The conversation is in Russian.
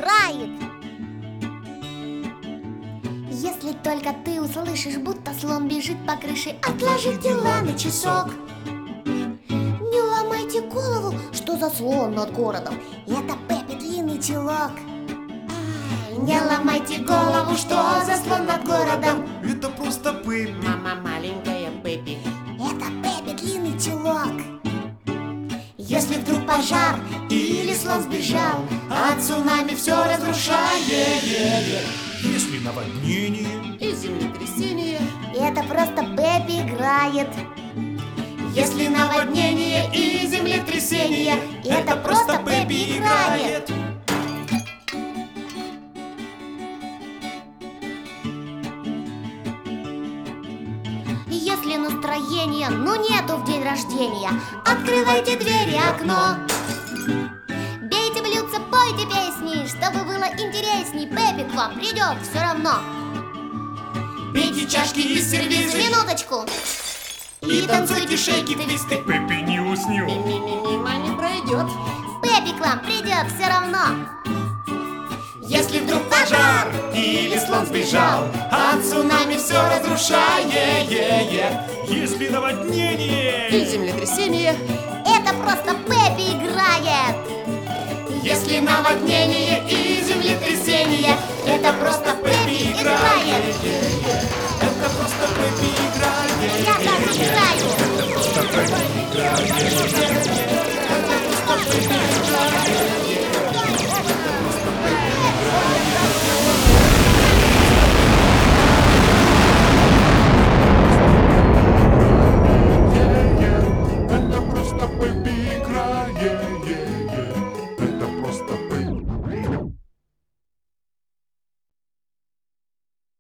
играет. Если только ты услышишь, будто слон бежит по крыше, отложи дела на часок. Не ломайте голову, что за слон над городом. Это Пеппи длинный чулок. Не ломайте голову, что за слон над городом. Это просто Пеппи. Мама маленькая Пеппи. Это Пеппи длинный чулок. Если вдруг пожар или слон сбежал, а цунами все разрушает. Если наводнение И землетрясение. Это просто Пеппи играет. Если наводнение и землетрясение, это просто Пеппи играет. Если настроения, ну нету в день рождения, открывайте двери, окно. Бейте блюдца, пойте песни, чтобы было интересней. Пеппи к вам придет все равно. Пейте чашки из сервизы Минуточку. и танцуйте шейки-твисты. Пеппи не уснет. Мимо не пройдет. Пеппи к вам придет все равно. Если вдруг пожар или слон сбежал, а цунами все разрушает. Если наводнение И землетрясение. Это просто Пеппи играет. Если наводнение и землетрясение, это просто Пеппи играет. Это просто Пеппи играет. Я так играю. это просто Пеппи играет. Это просто Пеппи играет.